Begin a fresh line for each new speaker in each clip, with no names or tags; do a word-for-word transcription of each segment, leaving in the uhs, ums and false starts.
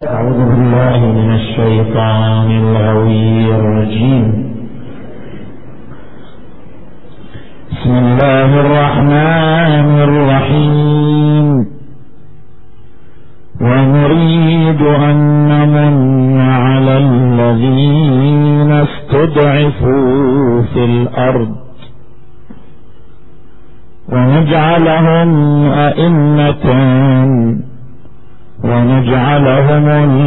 أعوذ بالله من الشيطان الغوي الرجيم. بسم الله الرحمن الرحيم. ونريد أن نمن على الذين استضعفوا في الأرض ونجعلهم أئمة ونجعلهم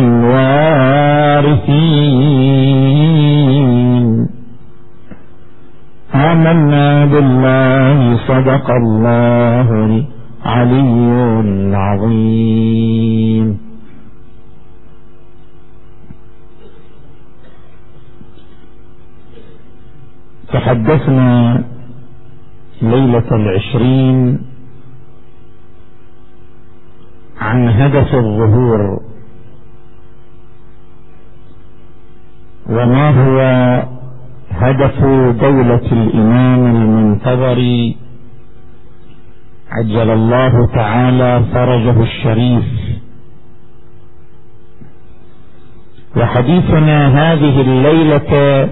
الوارثين. آمنا بالله صدق الله العلي العظيم. تحدثنا ليلة العشرين عن هدف الظهور، وما هو هدف دولة الإمام المنتظر عجل الله تعالى فرجه الشريف. وحديثنا هذه الليلة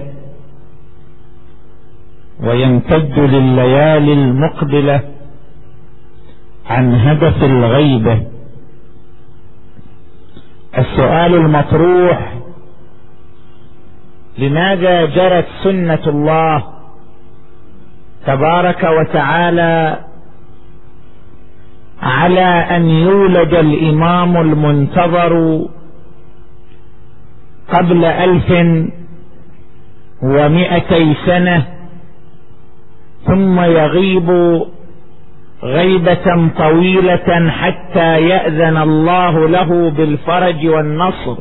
ويمتد لليالي المقبلة عن هدف الغيبة. السؤال المطروح: لماذا جرت سنة الله تبارك وتعالى على أن يولد الإمام المنتظر قبل ألف ومئتي سنة ثم يغيب غيبة طويلة حتى يأذن الله له بالفرج والنصر؟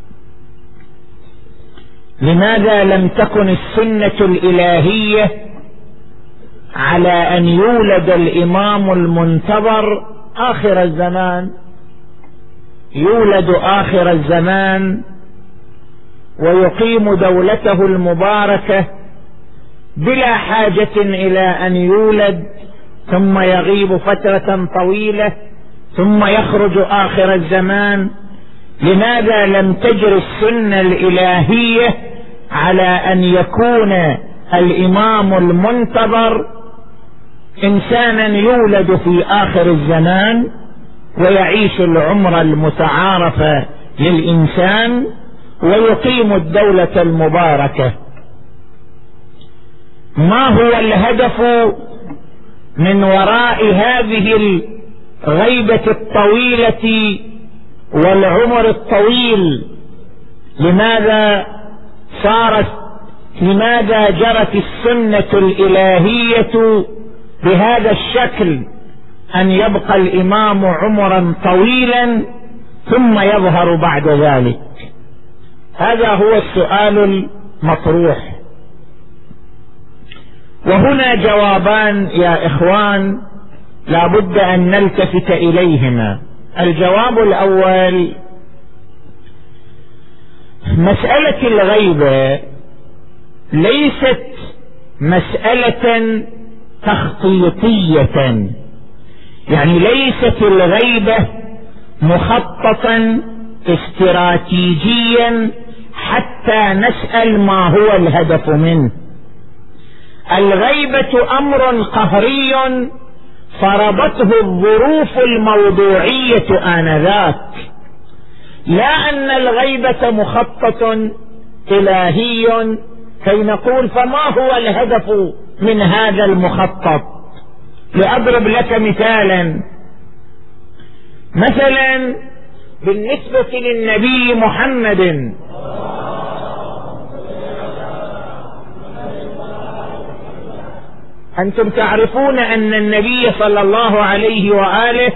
لماذا لم تكن السنة الإلهية على أن يولد الإمام المنتظر آخر الزمان؟ يولد آخر الزمان ويقيم دولته المباركة بلا حاجة إلى أن يولد ثم يغيب فترة طويلة ثم يخرج آخر الزمان. لماذا لم تجر السنة الإلهية على أن يكون الإمام المنتظر إنسانا يولد في آخر الزمان ويعيش العمر المتعارف للإنسان ويقيم الدولة المباركة؟ ما هو الهدف من وراء هذه الغيبة الطويلة والعمر الطويل؟ لماذا صارت لماذا جرت السنة الإلهية بهذا الشكل، أن يبقى الإمام عمرا طويلا ثم يظهر بعد ذلك؟ هذا هو السؤال المطروح. وهنا جوابان يا إخوان لا بد أن نلتفت إليهما. الجواب الأول: مسألة الغيبة ليست مسألة تخطيطية، يعني ليست الغيبة مخططا استراتيجيا حتى نسأل ما هو الهدف منه. الغيبة أمر قهري فرضته الظروف الموضوعية آنذاك، لا أن الغيبة مخطط إلهي كي نقول فما هو الهدف من هذا المخطط. لأضرب لك مثالا، مثلا بالنسبة للنبي محمد أنتم تعرفون أن النبي صلى الله عليه وآله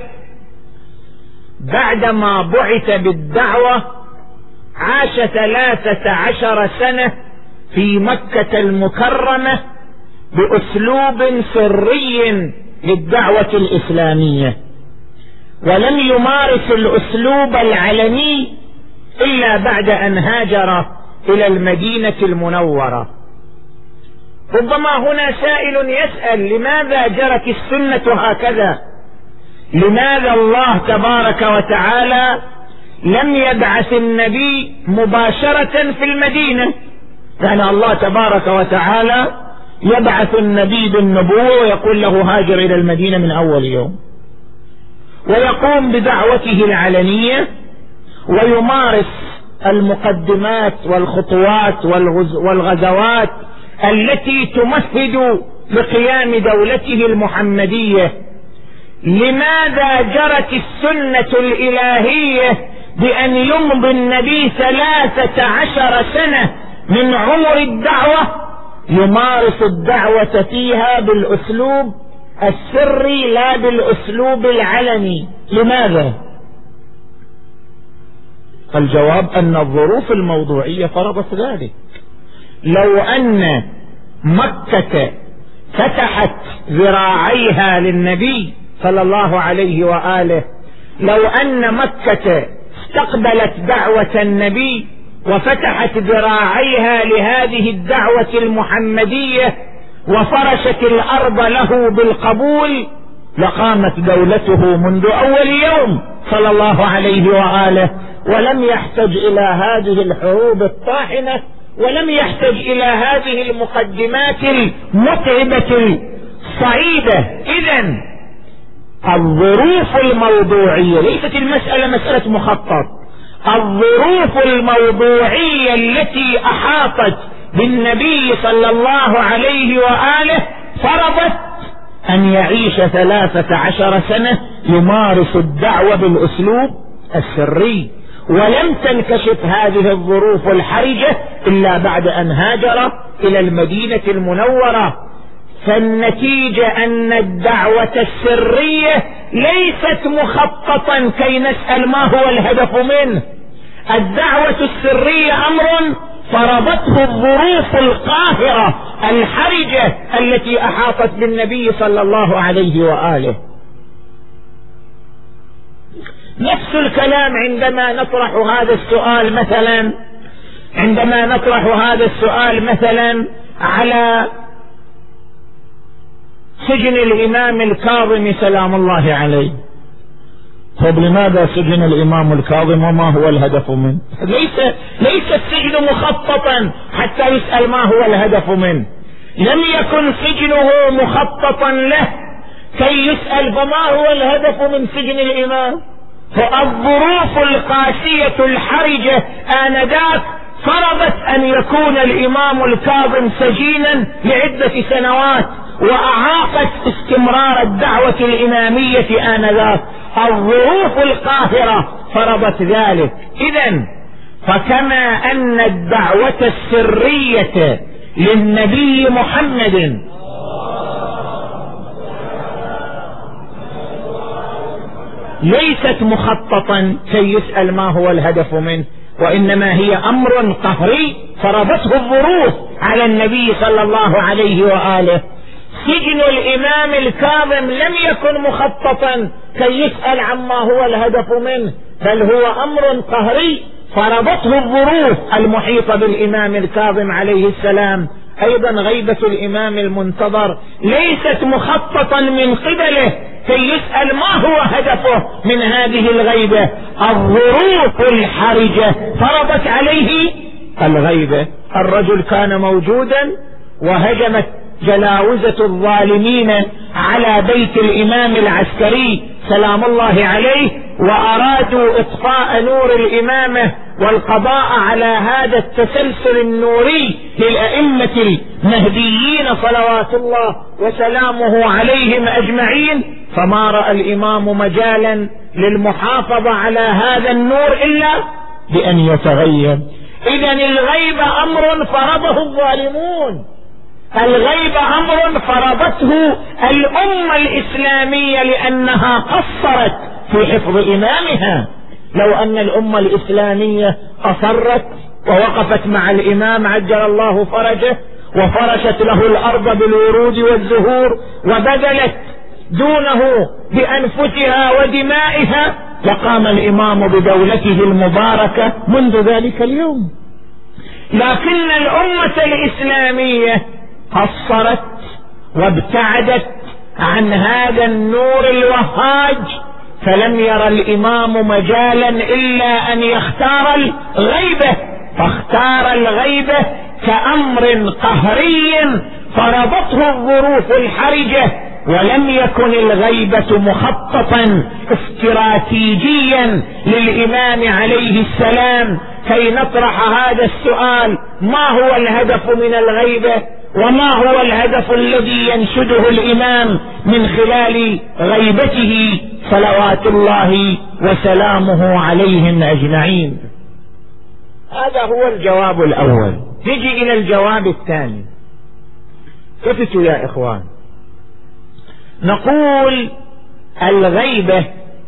بعدما بعث بالدعوة عاش ثلاثة عشر سنة في مكة المكرمة بأسلوب سري للدعوة الإسلامية، ولم يمارس الأسلوب العلني إلا بعد أن هاجر إلى المدينة المنورة. ربما هنا سائل يسأل: لماذا جرت السنة هكذا؟ لماذا الله تبارك وتعالى لم يبعث النبي مباشرة في المدينة، كان الله تبارك وتعالى يبعث النبي بالنبوة ويقول له هاجر إلى المدينة من أول يوم، ويقوم بدعوته العلنية ويمارس المقدمات والخطوات والغزوات التي تمهد لقيام دولته المحمدية. لماذا جرت السنة الإلهية بأن يمضي النبي ثلاثة عشر سنة من عمر الدعوة يمارس الدعوة فيها بالأسلوب السري لا بالأسلوب العلني؟ لماذا؟ الجواب أن الظروف الموضوعية فرضت ذلك. لو أن مكة فتحت ذراعيها للنبي صلى الله عليه وآله، لو أن مكة استقبلت دعوة النبي وفتحت ذراعيها لهذه الدعوة المحمدية وفرشت الأرض له بالقبول، لقامت دولته منذ أول يوم صلى الله عليه وآله، ولم يحتج إلى هذه الحروب الطاحنة، ولم يحتج إلى هذه المقدمات المتعبة الصعيدة. إذن الظروف الموضوعية، ليست المسألة مسألة مخطط، الظروف الموضوعية التي أحاطت بالنبي صلى الله عليه وآله فرضت أن يعيش ثلاثة عشر سنة يمارس الدعوة بالأسلوب السري، ولم تنكشف هذه الظروف الحرجة إلا بعد أن هاجر إلى المدينة المنورة. فالنتيجة أن الدعوة السرية ليست مخططا كي نسأل ما هو الهدف منه. الدعوة السرية أمر فرضته الظروف القاهرة الحرجة التي أحاطت بالنبي صلى الله عليه وآله. نفس الكلام عندما نطرح هذا السؤال مثلا عندما نطرح هذا السؤال مثلا على سجن الإمام الكاظم سلام الله عليه. طب لماذا سجن الإمام الكاظم وما هو الهدف منه؟ ليس ليس السجن مخططا حتى يسأل ما هو الهدف منه. لم يكن سجنه مخططا له كي يسأل فما هو الهدف من سجن الإمام. فالظروف القاسية الحرجة آنذاك فرضت أن يكون الإمام الكاظم سجينا لعدة سنوات، وأعاقت استمرار الدعوة الإمامية آنذاك. الظروف القاهرة فرضت ذلك. إذن فكما أن الدعوة السرية للنبي محمد ليست مخططا كي يسأل ما هو الهدف منه، وإنما هي أمر قهري فرضته الظروف على النبي صلى الله عليه وآله. سجن الإمام الكاظم لم يكن مخططا كي يسأل عما هو الهدف منه، بل هو أمر قهري فرضته الظروف المحيطة بالإمام الكاظم عليه السلام. أيضا غيبة الإمام المنتظر ليست مخططا من قبله كي يسأل ما هو هدفه من هذه الغيبة. الظروف الحرجة فرضت عليه الغيبة. الرجل كان موجودا وهجمت جلاوزة الظالمين على بيت الإمام العسكري سلام الله عليه، وأرادوا إطفاء نور الإمامة والقضاء على هذا التسلسل النوري للأئمة المهديين صلوات الله وسلامه عليهم أجمعين. فما رأى الإمام مجالا للمحافظة على هذا النور إلا بأن يتغيب. إذن الغيبة أمر فرضه الظالمون، الغيبة أمر فرضته الأمة الإسلامية لأنها قصرت في حفظ إمامها. لو أن الأمة الإسلامية أصرت ووقفت مع الإمام عجل الله فرجه وفرشت له الأرض بالورود والزهور وبذلت دونه بأنفسها ودمائها، لقام الإمام بدولته المباركة منذ ذلك اليوم. لكن الأمة الإسلامية قصرت وابتعدت عن هذا النور الوهاج، فلم ير الإمام مجالا إلا أن يختار الغيبة، فاختار الغيبة كأمر قهري فرضته الظروف الحرجة، ولم يكن الغيبة مخططا استراتيجيا للإمام عليه السلام كي نطرح هذا السؤال: ما هو الهدف من الغيبة؟ وما هو الهدف الذي ينشده الإمام من خلال غيبته صلوات الله وسلامه عليهم أجمعين؟ هذا هو الجواب الأول. نجي إلى الجواب الثاني. كفتوا يا إخوان، نقول الغيبة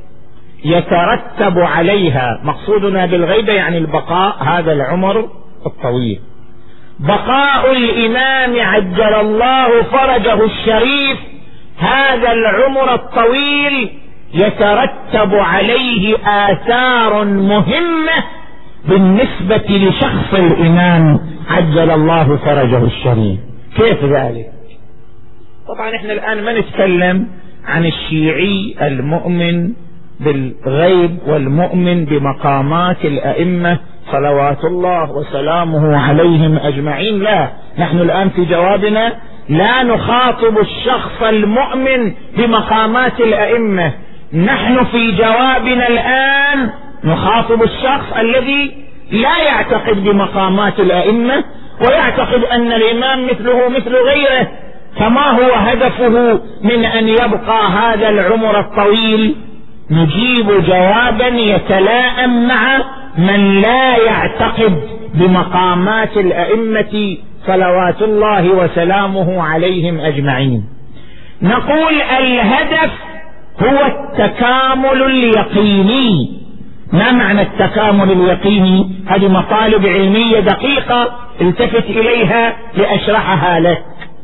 يترتب عليها، مقصودنا بالغيبة يعني البقاء، هذا العمر الطويل، بقاء الإمام عجل الله فرجه الشريف، هذا العمر الطويل يترتب عليه آثار مهمة بالنسبة لشخص الإمام عجل الله فرجه الشريف. كيف ذلك؟ طبعا احنا الآن ما نتكلم عن الشيعي المؤمن بالغيب والمؤمن بمقامات الأئمة صلوات الله وسلامه عليهم أجمعين، لا، نحن الآن في جوابنا لا نخاطب الشخص المؤمن بمقامات الأئمة، نحن في جوابنا الآن نخاطب الشخص الذي لا يعتقد بمقامات الأئمة ويعتقد أن الإمام مثله مثل غيره، فما هو هدفه من أن يبقى هذا العمر الطويل؟ نجيب جوابا يتلائم مع من لا يعتقد بمقامات الأئمة صلوات الله وسلامه عليهم أجمعين. نقول الهدف هو التكامل اليقيني. ما معنى التكامل اليقيني؟ هذه مطالب علمية دقيقة التفت إليها لأشرحها لك.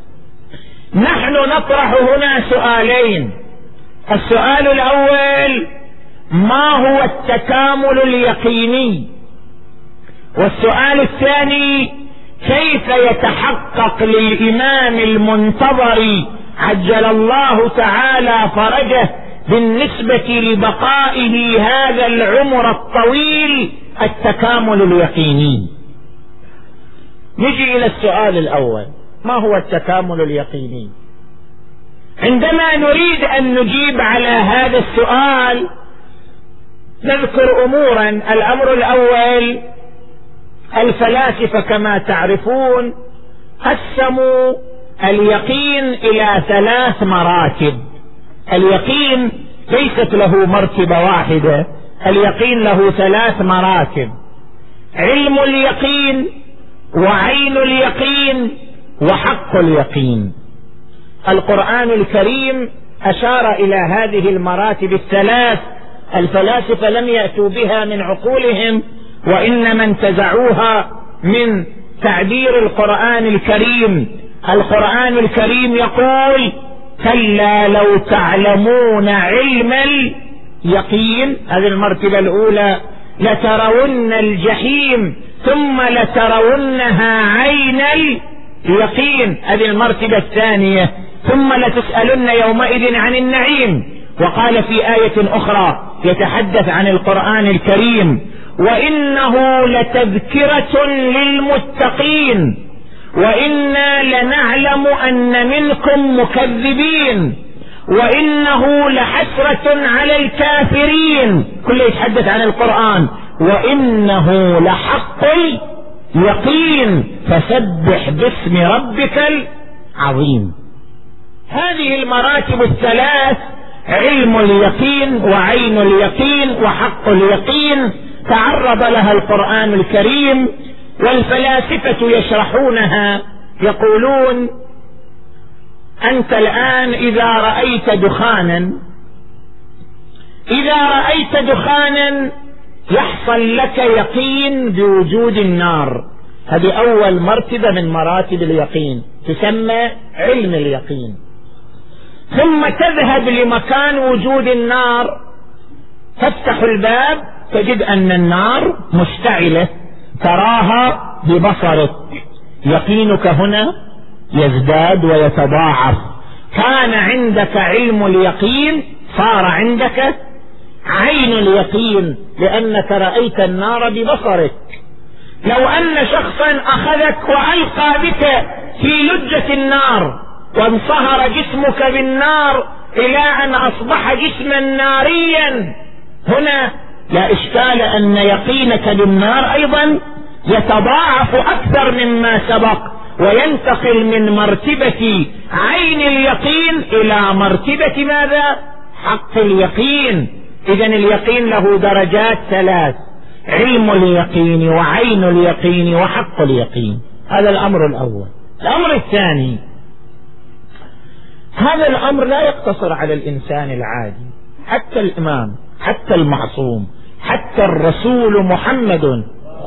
نحن نطرح هنا سؤالين. السؤال الأول: ما هو التكامل اليقيني؟ والسؤال الثاني: كيف يتحقق للإمام المنتظر عجل الله تعالى فرجه بالنسبة لبقائه هذا العمر الطويل التكامل اليقيني؟ نجي إلى السؤال الأول: ما هو التكامل اليقيني؟ عندما نريد أن نجيب على هذا السؤال نذكر أمورا. الأمر الأول: الفلاسفة كما تعرفون قسموا اليقين إلى ثلاث مراتب. اليقين ليست له مرتبة واحدة، اليقين له ثلاث مراتب: علم اليقين، وعين اليقين، وحق اليقين. القرآن الكريم أشار إلى هذه المراتب الثلاث، الفلاسفة لم يأتوا بها من عقولهم وإنما انتزعوها من تعبير القرآن الكريم. القرآن الكريم يقول: كلا لو تعلمون علم اليقين، هذه المرتبة الأولى، لترون الجحيم ثم لترونها عين اليقين، هذه المرتبة الثانية، ثم لتسألن يومئذ عن النعيم. وقال في آية أخرى يتحدث عن القرآن الكريم: وإنه لتذكرة للمتقين وإنا لنعلم أن منكم مكذبين وإنه لحسرة على الكافرين، كله يتحدث عن القرآن. وإنه لحق اليقين فسبح باسم ربك العظيم. هذه المراتب الثلاث: علم اليقين وعين اليقين وحق اليقين، تعرض لها القرآن الكريم، والفلاسفة يشرحونها يقولون: أنت الآن إذا رأيت دخانا إذا رأيت دخانا يحصل لك يقين بوجود النار، هذه أول مرتبة من مراتب اليقين تسمى علم اليقين. ثم تذهب لمكان وجود النار، تفتح الباب تجد أن النار مشتعلة، تراها ببصرك، يقينك هنا يزداد ويتضاعف. كان عندك علم اليقين، صار عندك عين اليقين، لأنك رأيت النار ببصرك. لو أن شخصا أخذك وألقى بك في لجة النار وانصهر جسمك بالنار إلى أن أصبح جسما ناريا، هنا لا إشكال أن يقينك بالنار أيضا يتضاعف أكثر مما سبق، وينتقل من مرتبة عين اليقين إلى مرتبة ماذا؟ حق اليقين. إذن اليقين له درجات ثلاث: علم اليقين وعين اليقين وحق اليقين. هذا الأمر الأول. الأمر الثاني، هذا الأمر لا يقتصر على الإنسان العادي، حتى الإمام، حتى المعصوم، حتى الرسول محمد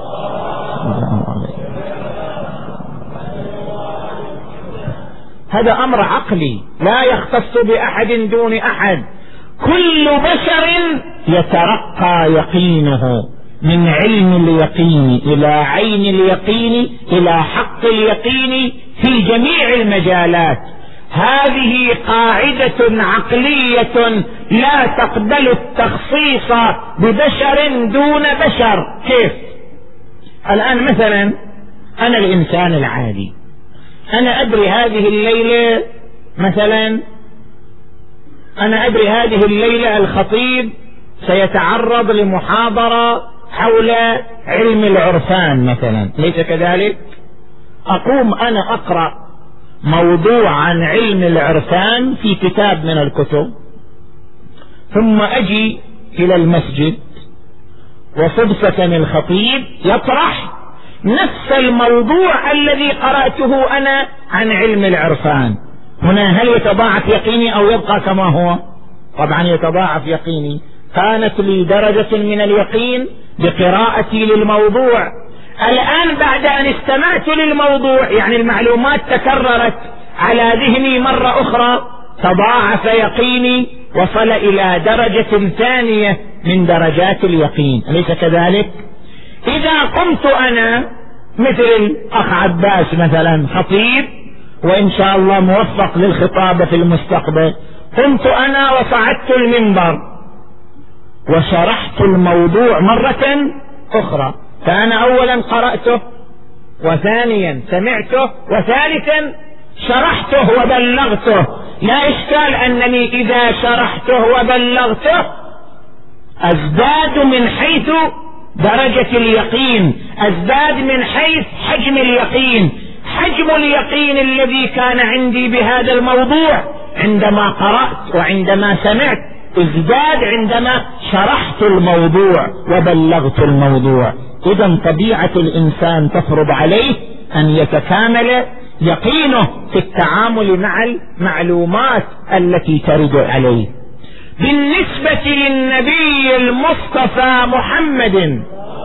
هذا أمر عقلي لا يختص بأحد دون أحد. كل بشر يترقى يقينه من علم اليقين إلى عين اليقين إلى حق اليقين في جميع المجالات. هذه قاعدة عقلية لا تقبل التخصيص ببشر دون بشر. كيف؟ الآن مثلا أنا الإنسان العادي، أنا أدري هذه الليلة مثلا أنا أدري هذه الليلة الخطيب سيتعرض لمحاضرة حول علم العرفان مثلا، ليس كذلك؟ أقوم أنا أقرأ موضوع عن علم العرفان في كتاب من الكتب، ثم أجي إلى المسجد وصدفة الخطيب يطرح نفس الموضوع الذي قرأته أنا عن علم العرفان. هنا هل يتضاعف يقيني أو يبقى كما هو؟ طبعا يتضاعف يقيني. كانت لي درجة من اليقين بقراءتي للموضوع. الآن بعد أن استمعت للموضوع، يعني المعلومات تكررت على ذهني مرة أخرى، تضاعف يقيني، وصل إلى درجة ثانية من درجات اليقين، أليس كذلك؟ إذا قمت أنا مثل الأخ عباس مثلا خطيب وإن شاء الله موفق للخطابة في المستقبل، قمت أنا وصعدت المنبر وشرحت الموضوع مرة أخرى، فأنا أولا قرأته، وثانيا سمعته، وثالثا شرحته وبلغته. لا إشكال أنني إذا شرحته وبلغته أزداد من حيث درجة اليقين، أزداد من حيث حجم اليقين. حجم اليقين الذي كان عندي بهذا الموضوع عندما قرأت وعندما سمعت ازداد عندما شرحت الموضوع وبلغت الموضوع. إذن طبيعة الإنسان تفرض عليه أن يتكامل يقينه في التعامل مع المعلومات التي ترد عليه. بالنسبة للنبي المصطفى محمد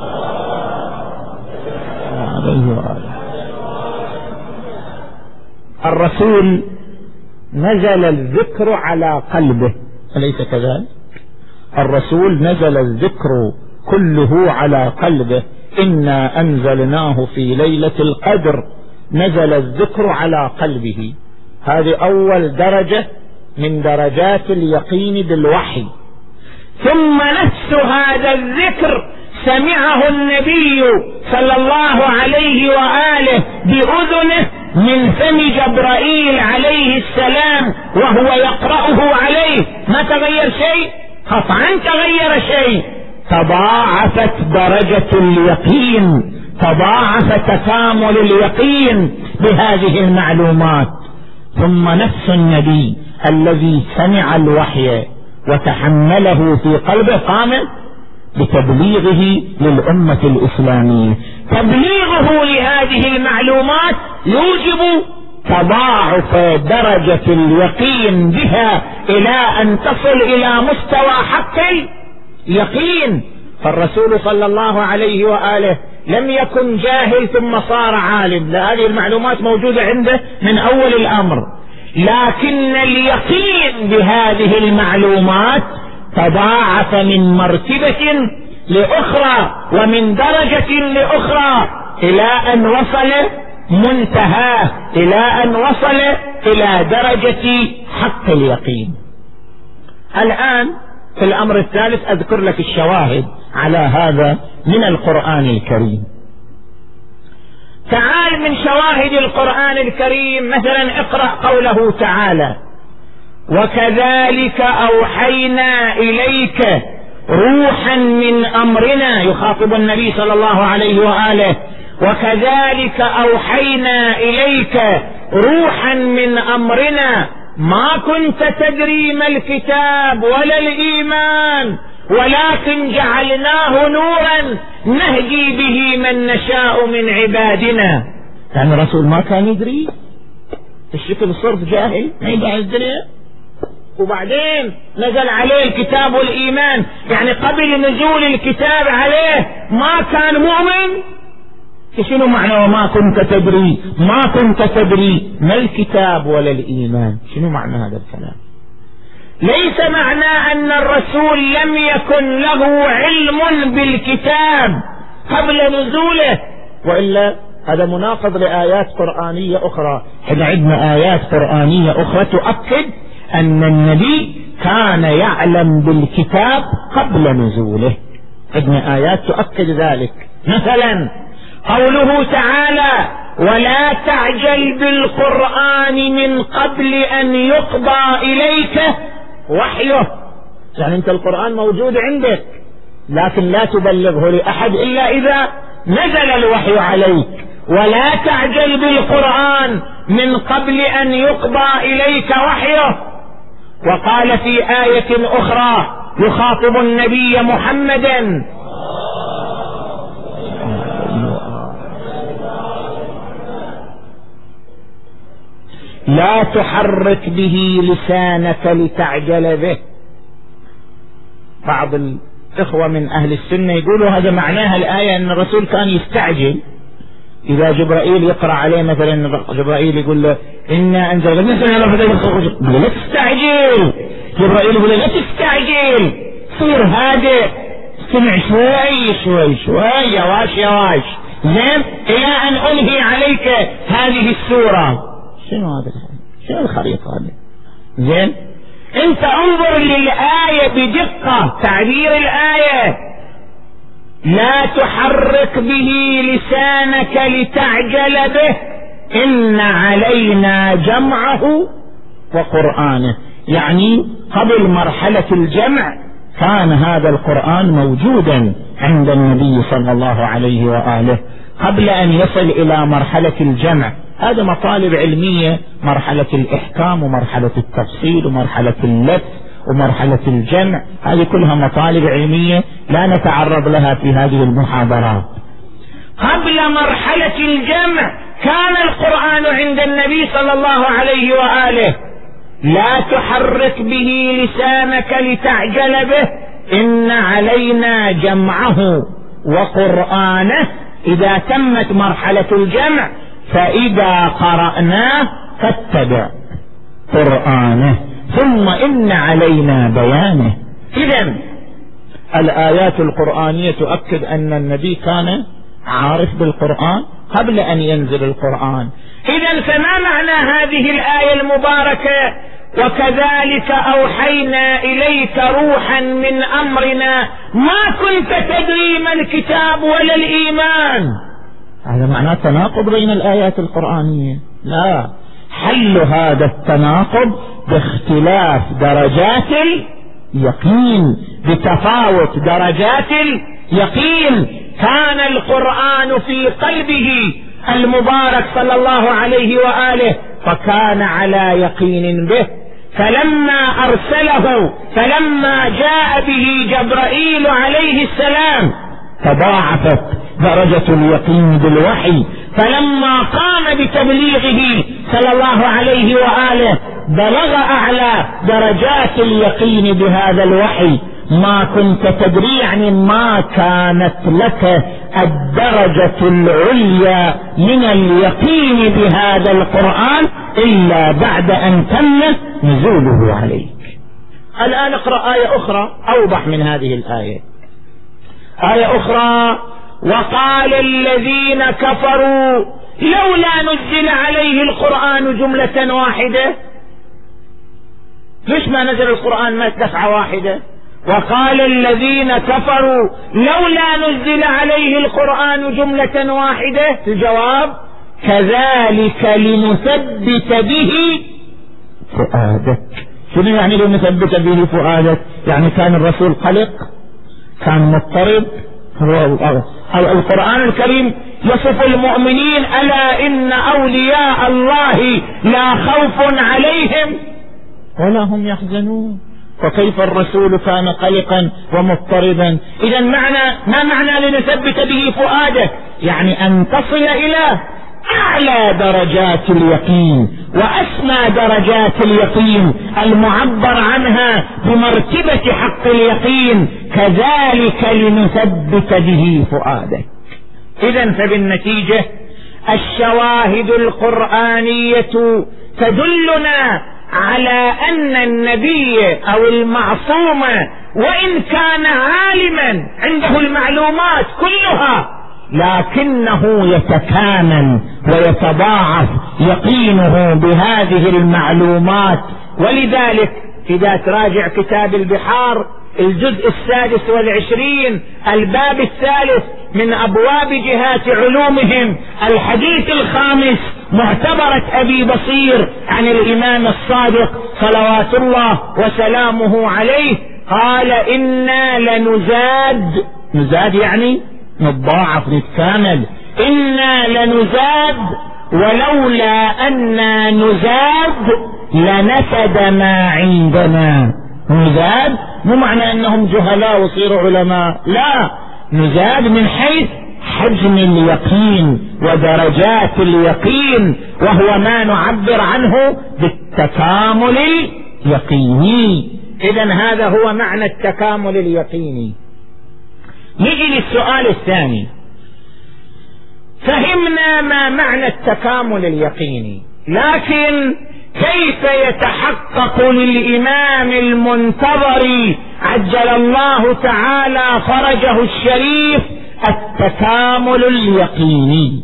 الرسول نزل الذكر على قلبه، أليس كذلك؟ الرسول نزل الذكر كله على قلبه. إنا أنزلناه في ليلة القدر، نزل الذكر على قلبه. هذه أول درجة من درجات اليقين بالوحي. ثم نفس هذا الذكر سمعه النبي صلى الله عليه وآله بأذنه من فم جبرائيل عليه السلام وهو يقرأه عليه. ما تغير شيء؟ قطعا تغير شيء. تضاعفت درجة اليقين، تضاعف تكامل اليقين بهذه المعلومات. ثم نفس النبي الذي سمع الوحي وتحمله في قلبه قام بتبليغه للأمة الإسلامية. تبليغه لهذه المعلومات يوجب تضاعف درجة اليقين بها إلى أن تصل إلى مستوى حق اليقين. فالرسول صلى الله عليه وآله لم يكن جاهل ثم صار عالم، لا، هذه المعلومات موجودة عنده من أول الأمر، لكن اليقين بهذه المعلومات تضاعف من مرتبة لأخرى ومن درجة لأخرى إلى أن وصل منتهاه، إلى أن وصل إلى درجة حق اليقين. الآن في الأمر الثالث أذكر لك الشواهد على هذا من القرآن الكريم. تعال من شواهد القرآن الكريم مثلا اقرأ قوله تعالى: وكذلك أوحينا إليك روحا من أمرنا، يخاطب النبي صلى الله عليه وآله: وكذلك أوحينا إليك روحا من أمرنا ما كنت تدري ما الكتاب ولا الإيمان ولكن جعلناه نورا نهدي به من نشاء من عبادنا. يعني الرسول ما كان يدري الشكل صرف جاهل ما يدعي الدنيا، وبعدين نزل عليه الكتاب والإيمان، يعني قبل نزول الكتاب عليه ما كان مؤمن. شنو معنى وما كنت تدري؟ ما كنت تدري ما الكتاب ولا الإيمان، شنو معنى هذا الكلام؟ ليس معنى أن الرسول لم يكن له علم بالكتاب قبل نزوله، وإلا هذا مناقض لآيات قرآنية أخرى. احنا عندنا آيات قرآنية أخرى تؤكد أن النبي كان يعلم بالكتاب قبل نزوله، عندنا آيات تؤكد ذلك. مثلا قوله تعالى: ولا تعجل بالقرآن من قبل أن يقضى إليك وحيه، يعني أنت القرآن موجود عندك لكن لا تبلغه لأحد إلا إذا نزل الوحي عليك. ولا تعجل بالقرآن من قبل أن يقضى إليك وحيه. وقال في آية أخرى يخاطب النبي محمدا: لا تحرك به لسانك لتعجل به. بعض الإخوة من أهل السنة يقولوا هذا معناها الآية أن الرسول كان يستعجل، إذا جبرائيل يقرأ عليه مثلا، جبرائيل يقول له إنا أنزل مثلا لا تستعجل، جبرائيل يقول له لا تستعجل، صير هادئ، استمع شوي شوي شوي يواش يواش زين إلى أن أنهي عليك هذه السورة. شنو هذا؟ شنو الخريطة هذه؟ زين انت انظر للآية بدقة، تعبير الآية: لا تحرك به لسانك لتعجل به إن علينا جمعه وقرآنه. يعني قبل مرحلة الجمع كان هذا القرآن موجودا عند النبي صلى الله عليه وآله قبل أن يصل إلى مرحلة الجمع. هذا مطالب علمية، مرحلة الإحكام ومرحلة التفصيل ومرحلة اللف ومرحلة الجمع، هذه كلها مطالب علمية لا نتعرض لها في هذه المحاضرات. قبل مرحلة الجمع كان القرآن عند النبي صلى الله عليه وآله: لا تحرك به لسانك لتعجل به إن علينا جمعه وقرآنه. إذا تمت مرحلة الجمع فإذا قرأناه فاتبع قرآنه ثم إن علينا بيانه. إذن الآيات القرآنية تؤكد أن النبي كان عارف بالقرآن قبل أن ينزل القرآن. إذن فما معنى هذه الآية المباركة: وكذلك أوحينا إليك روحا من أمرنا ما كنت تدري ما الكتاب ولا الإيمان؟ هذا معناه تناقض بين الآيات القرآنية؟ لا، حل هذا التناقض باختلاف درجات اليقين، بتفاوت درجات اليقين. كان القرآن في قلبه المبارك صلى الله عليه وآله فكان على يقين به، فلما أرسله فلما جاء به جبرائيل عليه السلام تضاعفت درجة اليقين بالوحي، فلما قام بتبليغه صلى الله عليه وآله بلغ أعلى درجات اليقين بهذا الوحي. ما كنت تدري يعني ما كانت لك الدرجة العليا من اليقين بهذا القرآن إلا بعد أن تم نزوله عليك. الآن اقرأ آية أخرى أوضح من هذه الآية. آية أخرى: وقال الذين كفروا لولا نزل عليه القرآن جملة واحدة. ليش ما نزل القرآن ما دفعة واحدة؟ وقال الذين كفروا لولا نزل عليه القرآن جملة واحدة. الجواب: كذلك لنثبت به فؤادك. شنو يعني لنثبت به فؤادك؟ يعني كان الرسول قلق، كان مضطرب. القرآن الكريم يصف المؤمنين: ألا إن أولياء الله لا خوف عليهم ولا هم يحزنون. وكيف الرسول كان قلقا ومضطربا؟ إذا معنى ما معنى لنثبت به فؤادك؟ يعني أن تصل إلى أعلى درجات اليقين وأسمى درجات اليقين المعبر عنها بمرتبة حق اليقين. كذلك لنثبت به فؤادك. إذن فبالنتيجة الشواهد القرآنية تدلنا على أن النبي أو المعصوم وإن كان عالما عنده المعلومات كلها، لكنه يتكامل ويتضاعف يقينه بهذه المعلومات. ولذلك إذا تراجع كتاب البحار الجزء السادس والعشرين الباب الثالث من أبواب جهات علومهم الحديث الخامس معتبرة أبي بصير عن الإمام الصادق صلوات الله وسلامه عليه قال: إنا لنزاد. نزاد يعني نتضاعف نتكامل. إنا لنزاد ولولا أننا نزاد لنفد ما عندنا. نزاد مو معنى أنهم جهلاء وصيروا علماء، لا، نزاد من حيث حجم اليقين ودرجات اليقين، وهو ما نعبر عنه بالتكامل اليقيني. إذن هذا هو معنى التكامل اليقيني. نجي للسؤال الثاني: فهمنا ما معنى التكامل اليقيني، لكن كيف يتحقق للإمام المنتظر عجل الله تعالى فرجه الشريف التكامل اليقيني؟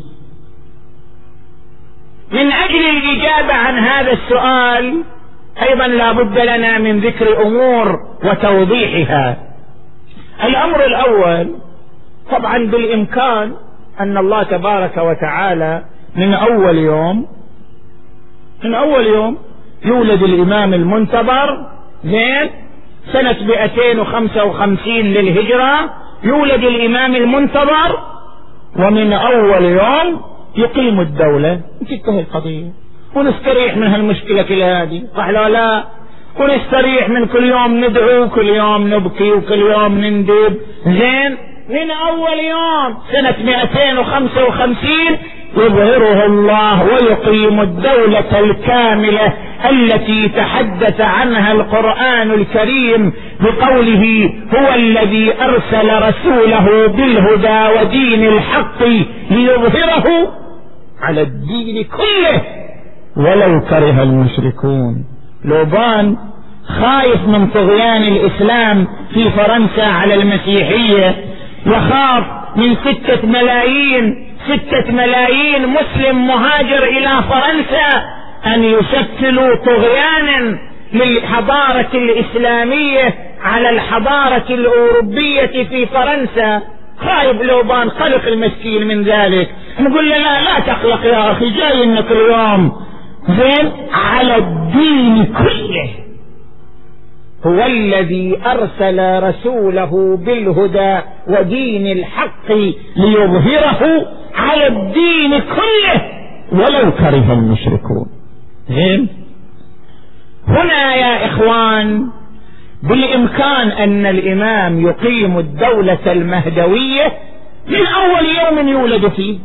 من أجل الإجابة عن هذا السؤال أيضا لا بد لنا من ذكر أمور وتوضيحها. الأمر الأول، طبعا بالإمكان أن الله تبارك وتعالى من أول يوم من أول يوم يولد الإمام المنتظر، زين، سنة مئتين وخمسة وخمسين للهجرة يولد الإمام المنتظر، ومن أول يوم يقيم الدولة. تنتهي القضية ونستريح من هالمشكلة كل هذه، صح لا لا؟ ونستريح من كل يوم ندعو، كل يوم نبكي، وكل يوم نندب. زين، من أول يوم سنة مئتين وخمسة وخمسين يظهره الله ويقيم الدولة الكاملة التي تحدث عنها القرآن الكريم بقوله: هو الذي أرسل رسوله بالهدى ودين الحق ليظهره على الدين كله ولو كره المشركون. لوبان خايف من طغيان الإسلام في فرنسا على المسيحية، يخاف من ستة ملايين ستة ملايين مسلم مهاجر إلى فرنسا أن يشكلوا طغيانا للحضارة الإسلامية على الحضارة الأوروبية في فرنسا. خايف لوبان، قلق المسكين من ذلك. نقول له: لا لا تقلق يا أخي، جاي إنك اليوم زين على الدين كله. هو الذي أرسل رسوله بالهدى ودين الحق ليظهره على الدين كله ولو كره المشركون. زين، هنا يا إخوان بالإمكان أن الإمام يقيم الدولة المهدوية من أول يوم يولد فيه،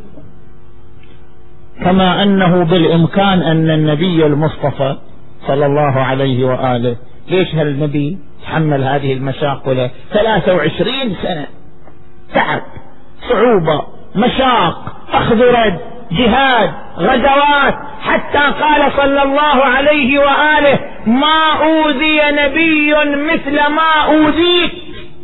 كما أنه بالإمكان أن النبي المصطفى صلى الله عليه وآله، ليش هالنبي تحمل هذه المشاق له ثلاثة وعشرين سنة تعب، صعوبة، مشاق، أخذ رد، جهاد، غزوات، حتى قال صلى الله عليه وآله: ما أوذي نبي مثل ما أوذيت.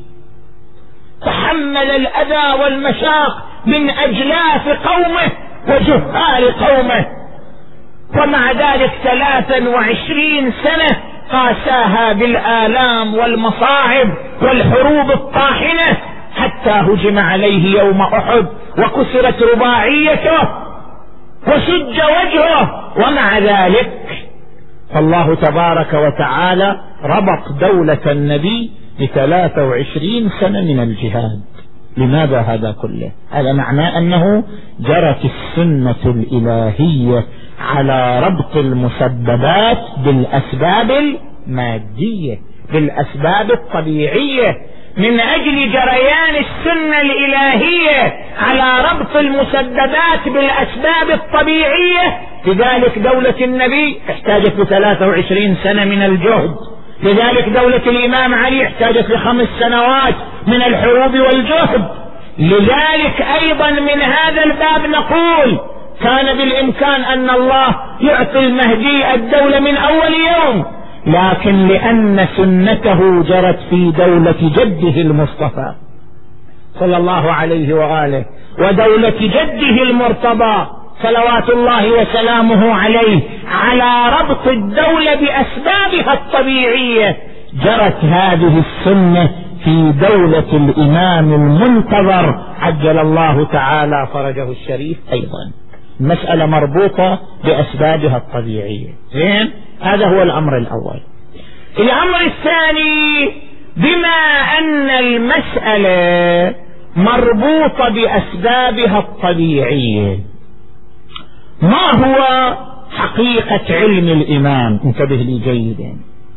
تحمل الأذى والمشاق من أجلاف قومه وجهال قومه، ومع ذلك ثلاثا وعشرين سنة قاساها بالآلام والمصاعب والحروب الطاحنة حتى هجم عليه يوم أحد وكسرت رباعيته وشج وجهه، ومع ذلك فالله تبارك وتعالى ربط دولة النبي بثلاث وعشرين سنة من الجهاد. لماذا هذا كله؟ هذا معناه أنه جرت السنة الإلهية على ربط المسببات بالأسباب المادية بالأسباب الطبيعية. من أجل جريان السنة الإلهية على ربط المسببات بالأسباب الطبيعية، لذلك دولة النبي احتاجت لثلاث وعشرين سنة من الجهد، لذلك دولة الإمام علي احتاجت لخمس سنوات من الحروب والجهد. لذلك أيضا من هذا الباب نقول كان بالإمكان أن الله يعطي المهدي الدولة من أول يوم، لكن لأن سنته جرت في دولة جده المصطفى صلى الله عليه وآله ودولة جده المرتضى صلوات الله وسلامه عليه على ربط الدولة بأسبابها الطبيعية، جرت هذه السنة في دولة الإمام المنتظر عجل الله تعالى فرجه الشريف أيضا. مسألة مربوطة بأسبابها الطبيعية. زين، هذا هو الأمر الأول. الأمر الثاني، بما أن المسألة مربوطة بأسبابها الطبيعية، ما هو حقيقة علم الإمام؟ انتبه لي جيدا.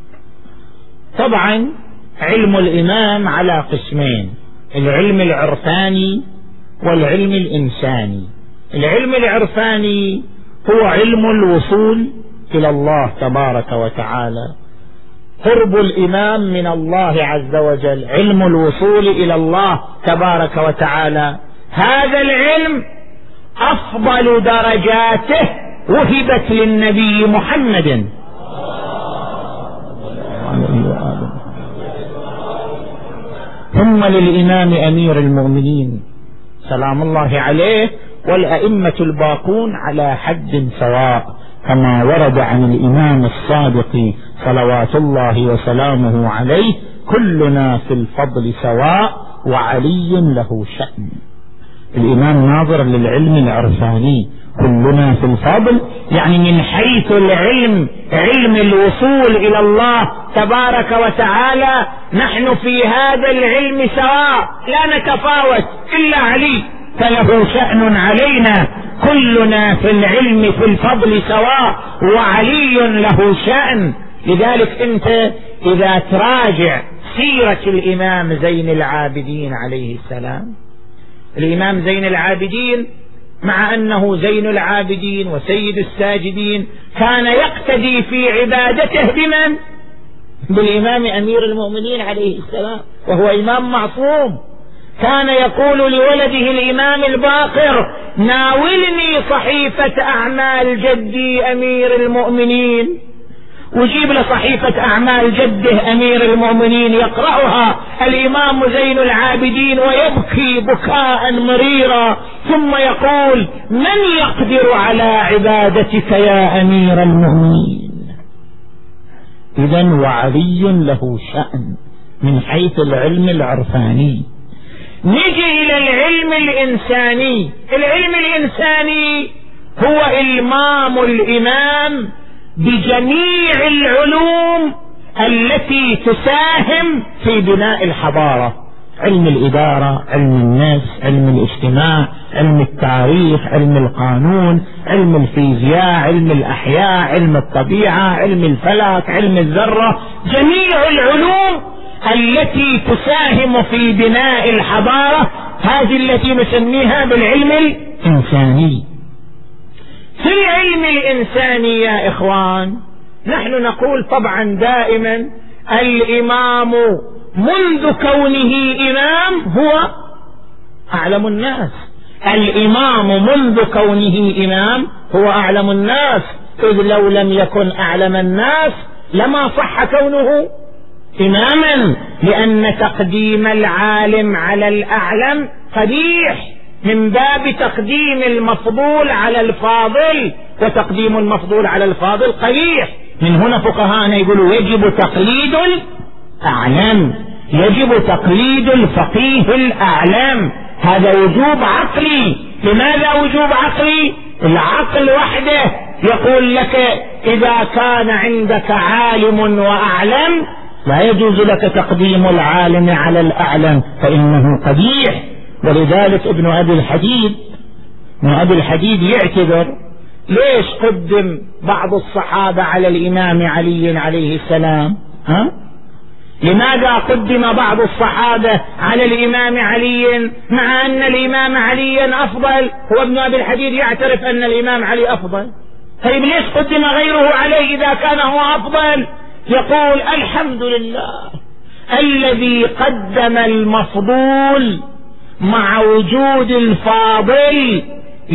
طبعا علم الإمام على قسمين: العلم العرفاني والعلم الإنساني. العلم العرفاني هو علم الوصول إلى الله تبارك وتعالى، قرب الإمام من الله عز وجل، علم الوصول إلى الله تبارك وتعالى. هذا العلم أفضل درجاته وهبت للنبي محمد ثم للإمام أمير المؤمنين سلام الله عليه، والأئمة الباقون على حد سواء، كما ورد عن الإمام الصادق صلوات الله وسلامه عليه: كلنا في الفضل سواء وعلي له شأن. الإمام ناظر للعلم العرفاني، كلنا في الفضل، يعني من حيث العلم، علم الوصول إلى الله تبارك وتعالى، نحن في هذا العلم سواء، لا نتفاوت، إلا علي فله شأن علينا. كلنا في العلم في الفضل سواء وعلي له شأن. لذلك أنت إذا تراجع سيرة الإمام زين العابدين عليه السلام، الإمام زين العابدين مع أنه زين العابدين وسيد الساجدين كان يقتدي في عبادته بمن؟ بالإمام أمير المؤمنين عليه السلام، وهو إمام معصوم. كان يقول لولده الإمام الباقر: ناولني صحيفة أعمال جدي أمير المؤمنين، وجيب له صحيفة أعمال جده أمير المؤمنين، يقرأها الإمام زين العابدين ويبكي بكاء مريرا، ثم يقول: من يقدر على عبادتك يا أمير المؤمنين؟ إذن وعلي له شأن من حيث العلم العرفاني. نجي إلى العلم الإنساني. العلم الإنساني هو إلمام الإمام بجميع العلوم التي تساهم في بناء الحضارة: علم الإدارة، علم النفس، علم الاجتماع، علم التاريخ، علم القانون، علم الفيزياء، علم الأحياء، علم الطبيعة، علم الفلك، علم الذرة، جميع العلوم التي تساهم في بناء الحضارة، هذه التي نسميها بالعلم الإنساني. في العلم الإنساني يا إخوان، نحن نقول طبعا دائما الإمام منذ كونه إمام هو أعلم الناس. الإمام منذ كونه إمام هو أعلم الناس، إذ لو لم يكن أعلم الناس لما صح كونه إماما، لأن تقديم العالم على الأعلم قبيح، من باب تقديم المفضول على الفاضل، وتقديم المفضول على الفاضل قبيح. من هنا فقهاءنا يقولوا يجب تقليد الأعلم، يجب تقليد الفقيه الأعلم. هذا وجوب عقلي. لماذا وجوب عقلي؟ العقل وحده يقول لك إذا كان عندك عالم وأعلم لا يجوز لك تقديم العالم على الأعلم فإنه قبيح. ولذلك ابن أبي الحديد ابن أبي الحديد يعتذر ليش قدم بعض الصحابة على الإمام علي عليه السلام؟ ها؟ لماذا قدم بعض الصحابة على الإمام علي مع أن الإمام علي أفضل؟ هو ابن أبي الحديد يعترف أن الإمام علي أفضل. طيب ليش قدم غيره عليه إذا كان هو أفضل؟ يقول الحمد لله الذي قدم المفضول مع وجود الفاضل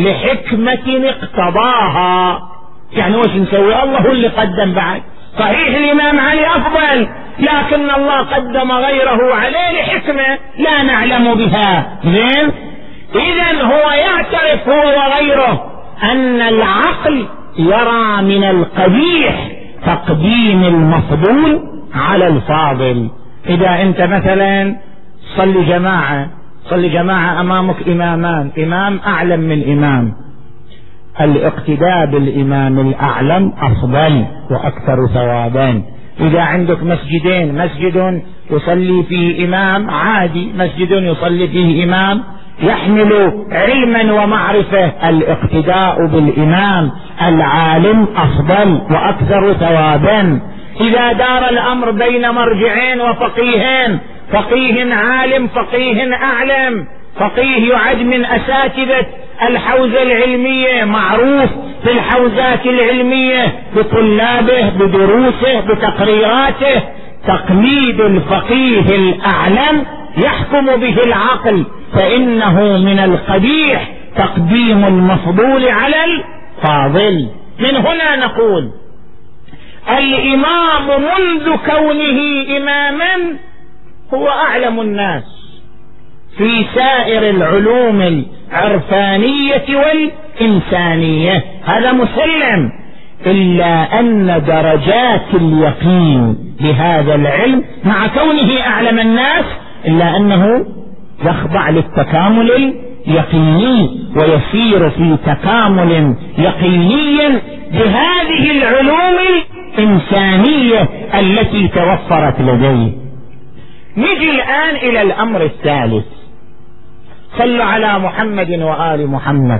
لحكمة اقتضاها. يعني وش نسوي؟ الله هو اللي قدم بعد. صحيح الإمام علي أفضل لكن الله قدم غيره عليه لحكمة لا نعلم بها. زين؟ إذن هو يعترف هو وغيره أن العقل يرى من القبيح تقديم المفضول على الفاضل. إذا أنت مثلا صلي جماعة صلي جماعة أمامك إمامان، إمام أعلم من إمام، الاقتداء بالإمام الأعلم أفضل وأكثر ثوابا. إذا عندك مسجدين، مسجد يصلي فيه إمام عادي، مسجد يصلي فيه إمام يحمل علما ومعرفة، الاقتداء بالإمام العالم أفضل وأكثر ثوابا. إذا دار الأمر بين مرجعين وفقيهين، فقيه عالم فقيه أعلم، فقيه يعد من أساتذة الحوزة العلمية، معروف في الحوزات العلمية بطلابه بدروسه بتقريراته، تقليد الفقيه الأعلم يحكم به العقل فإنه من القبيح تقديم المفضول على الفاضل. من هنا نقول الإمام منذ كونه إماما هو أعلم الناس في سائر العلوم العرفانية والإنسانية، هذا مسلم، إلا أن درجات اليقين بهذا العلم مع كونه أعلم الناس إلا أنه يخضع للتكامل اليقيني ويسير في تكامل يقيني بهذه العلوم الإنسانية التي توفرت لديه. نجي الآن إلى الأمر الثالث. صلوا على محمد وآل محمد.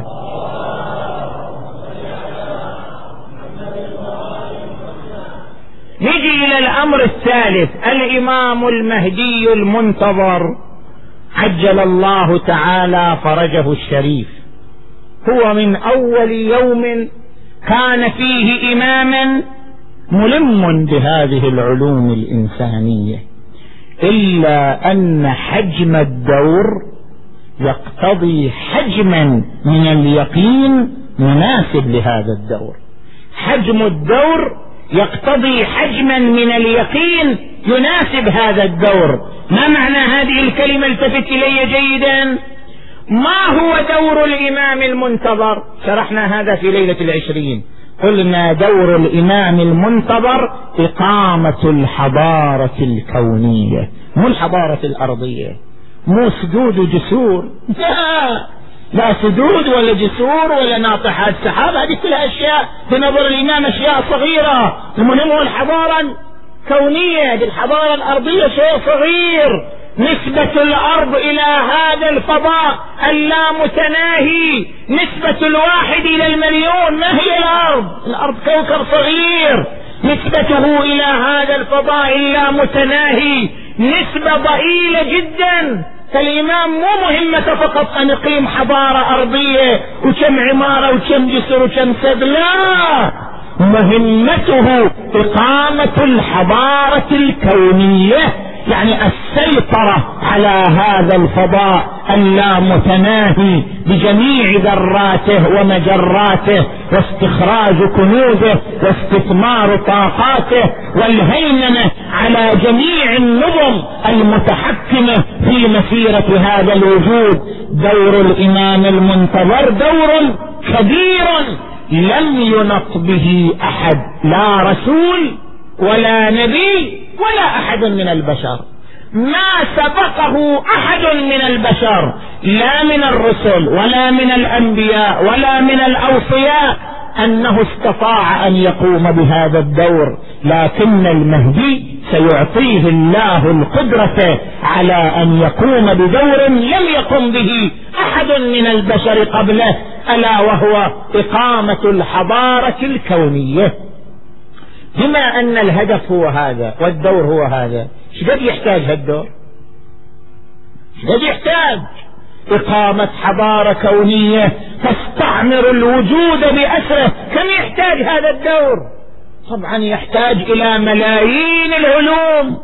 نجي إلى الأمر الثالث، الإمام المهدي المنتظر عجل الله تعالى فرجه الشريف. هو من أول يوم كان فيه إماما ملم بهذه العلوم الإنسانية، إلا أن حجم الدور يقتضي حجما من اليقين مناسب لهذا الدور. حجم الدور يقتضي حجما من اليقين يناسب هذا الدور. ما معنى هذه الكلمة؟ التفت إلي جيدا. ما هو دور الإمام المنتظر؟ شرحنا هذا في ليلة العشرين. قلنا دور الإمام المنتظر إقامة الحضارة الكونية، مو الحضارة الأرضية، مو سدود وجسور، لا لا سدود ولا جسور ولا ناطحات سحاب، هذه كلها أشياء بنظر الإمام أشياء صغيرة. المهم هو الحضارة الكونية. الحضارة الأرضية شيء صغير، نسبة الأرض إلى هذا الفضاء اللامتناهي نسبة الواحد إلى المليون. ما هي الأرض؟ الأرض كوكب صغير، نسبته إلى هذا الفضاء اللامتناهي نسبة ضئيلة جدا. فالإمام مو مهمة فقط أن يقيم حضارة أرضية وكم عمارة وكم جسر وكم سد، لا، مهمته إقامة الحضارة الكونية، يعني السيطرة على هذا الفضاء اللامتناهي بجميع ذراته ومجراته، واستخراج كنوزه واستثمار طاقاته، والهيمنة على جميع النظم المتحكمة في مسيرة هذا الوجود. دور الإمام المنتظر دور كبير لم ينط به أحد، لا رسول ولا نبي ولا أحد من البشر، ما سبقه أحد من البشر، لا من الرسل ولا من الأنبياء ولا من الأوصياء، أنه استطاع أن يقوم بهذا الدور. لكن المهدي سيعطيه الله القدرة على أن يقوم بدور لم يقم به أحد من البشر قبله، ألا وهو إقامة الحضارة الكونية. بما أن الهدف هو هذا والدور هو هذا، شقد يحتاج هالدور؟ شقد يحتاج إقامة حضارة كونية تستعمر الوجود بأسره؟ كم يحتاج هذا الدور؟ طبعا يحتاج إلى ملايين العلوم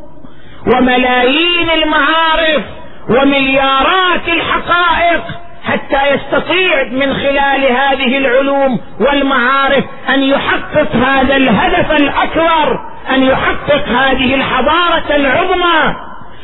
وملايين المعارف ومليارات الحقائق حتى يستطيع من خلال هذه العلوم والمعارف أن يحقق هذا الهدف الأكبر، أن يحقق هذه الحضارة العظمى.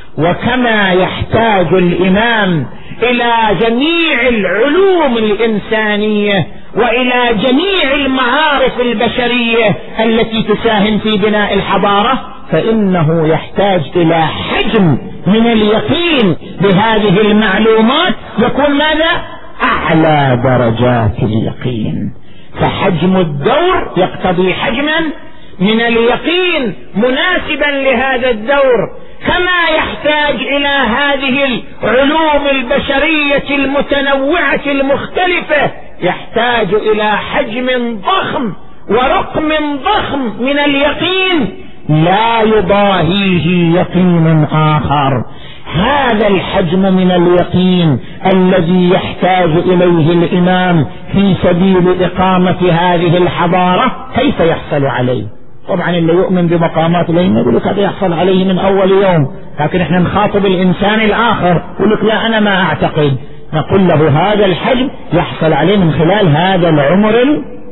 وكما يحتاج الإمام إلى جميع العلوم الإنسانية وإلى جميع المعارف البشرية التي تساهم في بناء الحضارة، فإنه يحتاج إلى حجم من اليقين بهذه المعلومات يكون ماذا؟ أعلى درجات اليقين. فحجم الدور يقتضي حجما من اليقين مناسبا لهذا الدور، كما يحتاج إلى هذه العلوم البشرية المتنوعة المختلفة يحتاج إلى حجم ضخم ورقم ضخم من اليقين لا يضاهيه يقين آخر. هذا الحجم من اليقين الذي يحتاج إليه الإمام في سبيل إقامة هذه الحضارة كيف يحصل عليه؟ طبعا اللي يؤمن بمقامات الأئمة يقول لك هذا يحصل عليه من أول يوم، لكن احنا نخاطب الإنسان الآخر يقول لك لا أنا ما أعتقد، نقول له هذا الحجم يحصل عليه من خلال هذا العمر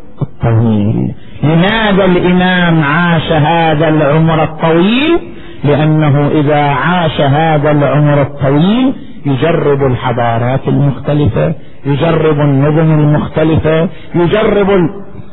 الطويل. لماذا الإمام عاش هذا العمر الطويل؟ لأنه إذا عاش هذا العمر الطويل يجرب الحضارات المختلفة، يجرب النظم المختلفة، يجرب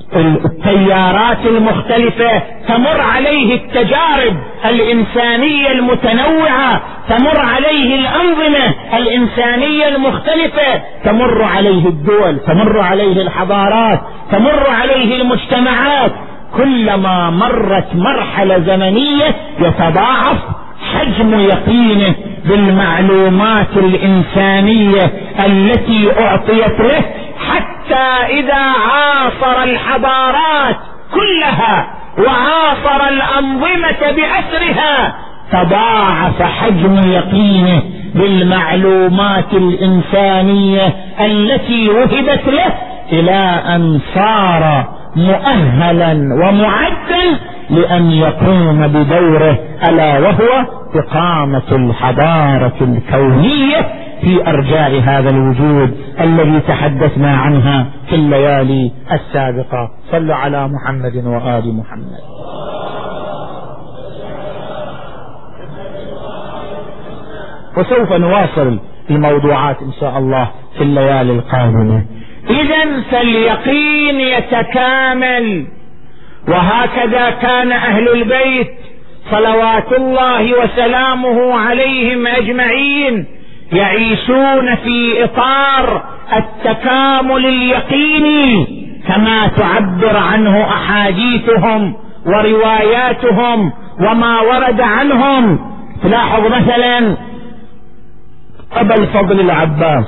التيارات المختلفة، تمر عليه التجارب الإنسانية المتنوعة، تمر عليه الأنظمة الإنسانية المختلفة، تمر عليه الدول، تمر عليه الحضارات، تمر عليه المجتمعات. كلما مرت مرحلة زمنية يتضاعف حجم يقينه بالمعلومات الإنسانية التي أعطيت له، حتى إذا عاصر الحضارات كلها وعاصر الأنظمة بأسرها تضاعف حجم يقينه بالمعلومات الإنسانية التي وهبت له، إلى أن صار مؤهلا ومعدا لأن يقوم بدوره، ألا وهو إقامة الحضارة الكونية في أرجاء هذا الوجود الذي تحدثنا عنها في الليالي السابقة. صلوا على محمد وآل محمد. وسوف نواصل الموضوعات إن شاء الله في الليالي القادمة. إذن فاليقين يتكامل، وهكذا كان أهل البيت صلوات الله وسلامه عليهم أجمعين يعيشون في إطار التكامل اليقيني كما تعبر عنه أحاديثهم ورواياتهم وما ورد عنهم. تلاحظ مثلا أبا الفضل العباس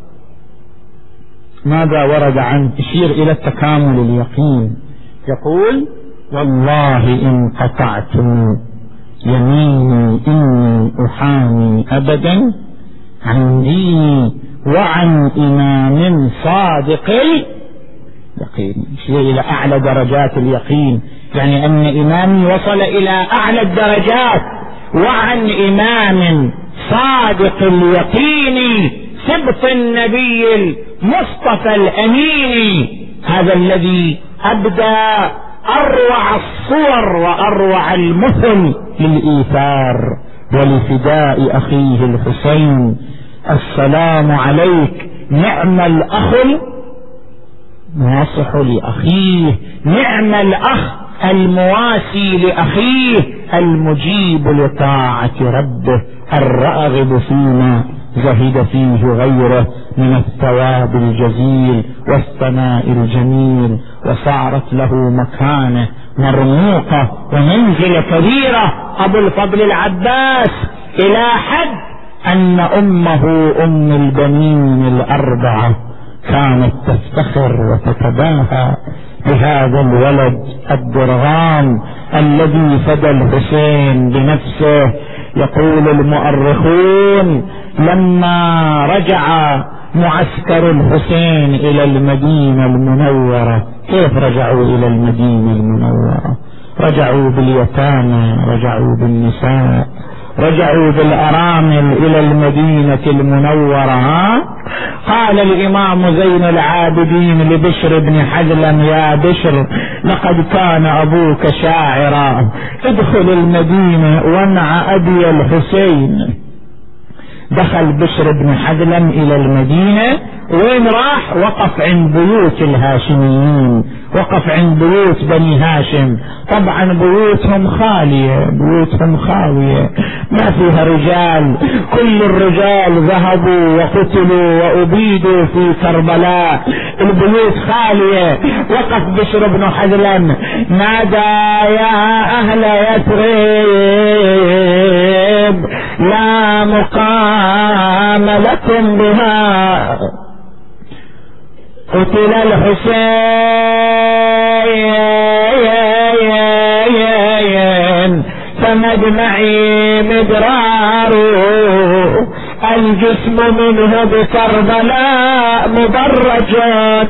ماذا ورد عنه؟ يشير إلى التكامل اليقين، يقول: والله إن قطعت يميني إني أحامي أبدا عن ديني وعن إمام صادق اليقين. يشير إلى أعلى درجات اليقين، يعني أن إمامي وصل إلى أعلى الدرجات، وعن إمام صادق اليقين سبط النبي المصطفى الأمين، هذا الذي أبدى أروع الصور وأروع المثل للإيثار ولفداء أخيه الحسين. السلام عليك نعم الأخ ناصح لأخيه، نعم الأخ المواسي لأخيه، المجيب لطاعة ربه، الراغب فيما زهد فيه غيره من الثواب الجزيل والثناء الجميل، وصارت له مكانة مرموقة ومنزلة كبيرة أبو الفضل العباس، إلى حد أن أمه أم البنين الأربعة كانت تفتخر وتتباهى بهذا الولد الدرغام الذي فدى الحسين بنفسه. يقول المؤرخون لما رجع معسكر الحسين إلى المدينة المنورة، كيف رجعوا إلى المدينة المنورة؟ رجعوا باليتامى، رجعوا بالنساء، رجعوا بالأرامل إلى المدينة المنورة. قال الإمام زين العابدين لبشر بن حزلم: يا بشر، لقد كان أبوك شاعرا، ادخل المدينة ومع أبي الحسين. دخل بشر بن حزلم إلى المدينة، وين راح؟ وقف عند بيوت الهاشميين، وقف عند بيوت بني هاشم. طبعا بيوتهم خالية، بيوتهم خاوية، ما فيها رجال، كل الرجال ذهبوا وقتلوا وأبيدوا في كربلاء، البيوت خالية. وقف بشر بن حزلم نادى: يا أهل يثرب، لا مقام لكم بها، قتل الحسين فمدمعي مدرار، الجسم منه بكربلاء مدرجات،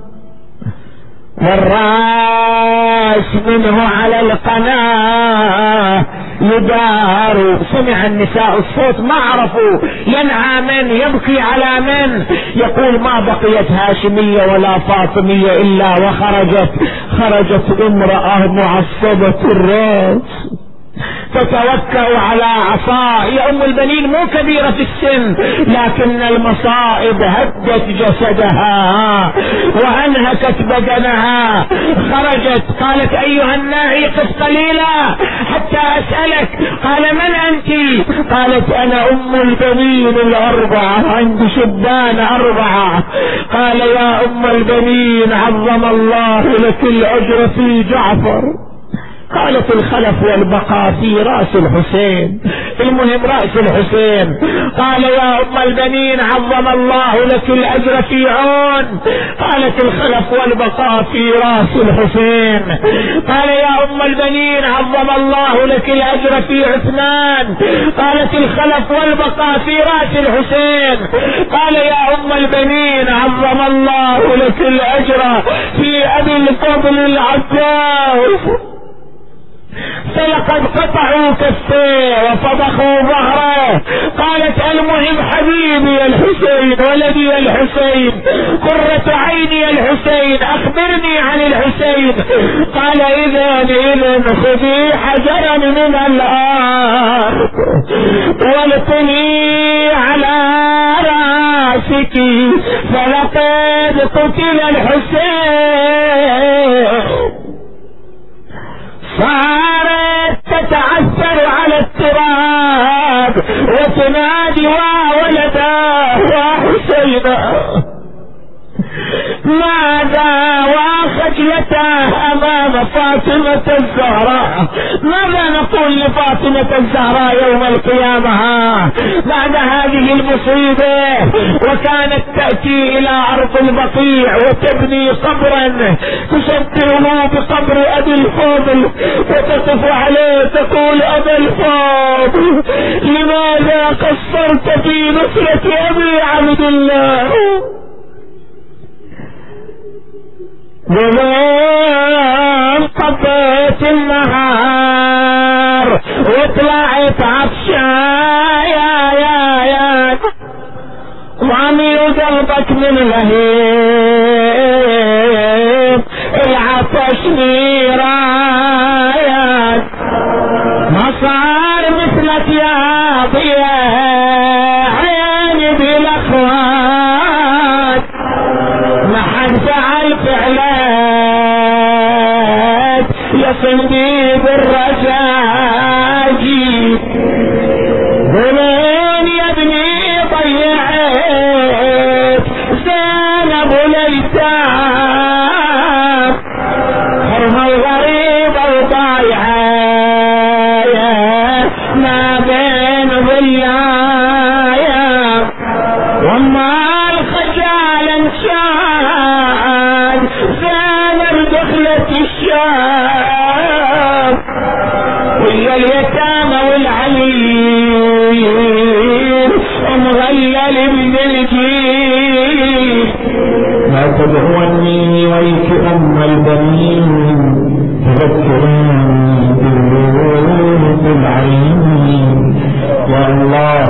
والراس منه على القناة يدار. سمع النساء الصوت، ما عرفوا ينعى من، يبكي على من. يقول: ما بقيت هاشمية ولا فاطمية إلا وخرجت، خرجت امرأة معصبة الرأس تتوكأ على عصا. يا أم البنين مو كبيرة في السن، لكن المصائب هدت جسدها وأنهكت بدنها. خرجت قالت: أيها الناعي قف قليلا حتى أسألك. قال: من أنت؟ قالت: أنا أم البنين الأربعة، عندي شبان أربعة. قال: يا أم البنين عظم الله لك الأجر في جعفر. قالت: الخلف والبقاء في رأس الحسين، المهم رأس الحسين. قال: يا أم البنين عظم الله لك الأجر في عون. قالت: الخلف والبقاء في رأس الحسين. قال: يا أم البنين عظم الله لك الأجر في عثمان. قالت: الخلف والبقاء في رأس الحسين. قال: يا أم البنين عظم الله لك الأجر في أبي الفضل العباس. فلقد قطعوا كفيه وفضخوا ظهره. قالت: المهم حبيبي الحسين، ولدي الحسين، قرة عيني الحسين، أخبرني عن الحسين. قال: إذا إذن خذي حجرا من الأرض والقني على رأسك، فلقد قتل الحسين. صارت تتعثر على التراب وتنادي: وولدا وحسينا، ماذا وخجلته أمام فاطمة الزهراء. ماذا نقول لفاطمة الزهراء يوم القيامة بعد هذه المصيبة؟ وكانت تأتي إلى أرض البقيع وتبني قبرا تشبهه بقبر أبي الفاضل، وتقف عليه تقول: أبا الفاضل، لماذا قصرت في نصرة أبي عبد الله؟ ومن قضيت النهار وطلعت عطشايا يا يا وعمي قلبك من لهيب، العطش نيرايات، ما صار مثلك يا ضياء عيني بالاخوات، ما حد فعل الفعلات يا صنديق الرساجي ظلين يا ابني ضيعت زينب الأيتام حرم الغريبة وضايعة ما بين ظلايا وما الخجال انشان زينب دخلت الشام ويا اليتامى والعليم ومغلل من الجيل لا تدعوني ويك أم البنين تذكرني بالروح العين يا الله.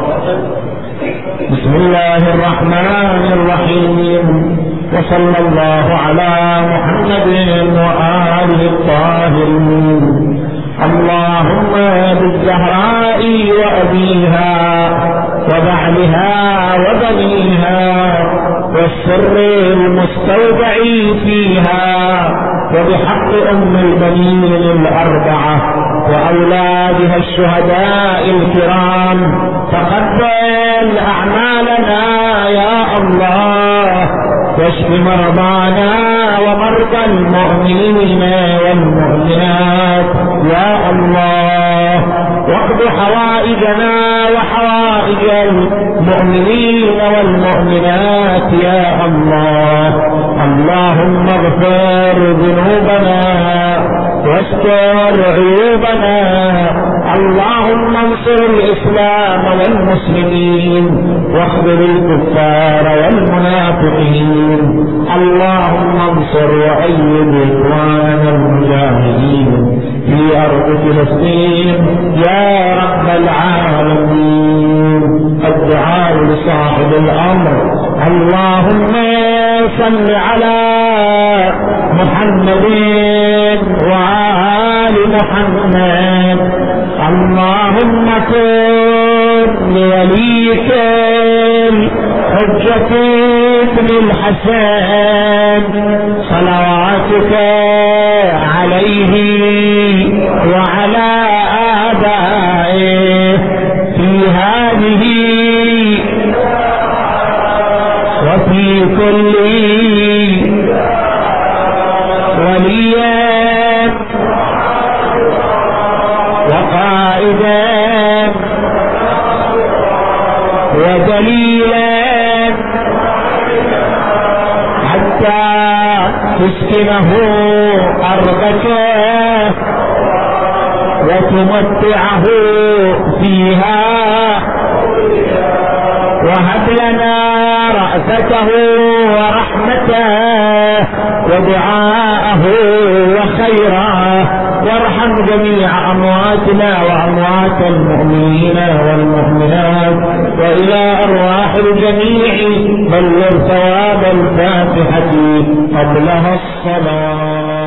بسم الله الرحمن الرحيم وصلى الله على محمد وآله الطاهرين. اللهم بالزهراء وأبيها وبعلها وبنيها والسر المستودع فيها وبحق أم البنين الأربعة وأولادها الشهداء الكرام تقبل أعمالنا يا الله واشف مرضانا ومرضى المؤمنين والمؤمنات يا الله واقض حوائجنا وحوائج المؤمنين والمؤمنات يا الله. اللهم اغفر ذنوبنا واستر عيوبنا. اللهم انصر الإسلام والمسلمين واخذل الكفار والمنافقين. اللهم انصر وأيد إخواننا المجاهدين في أرض فلسطين يا رب العالمين. الدعاء لصاحب الأمر. اللهم صل على محمد وآل محمد. اللهم كن لوليك الحجة بن الحسن صلواتك عليه وعلى آبائه في هذه وفي كل وليا وقائدا ودليلا حتى تسكنه أرضك وتمتعه فيها وهب لنا رأفته ورحمته ودعاءه وخيره وارحم جميع أمواتنا وأموات المؤمنين والمؤمنات وإلى أرواح الجميع بلغ ثواب الفاتحة قبلها الصلاة.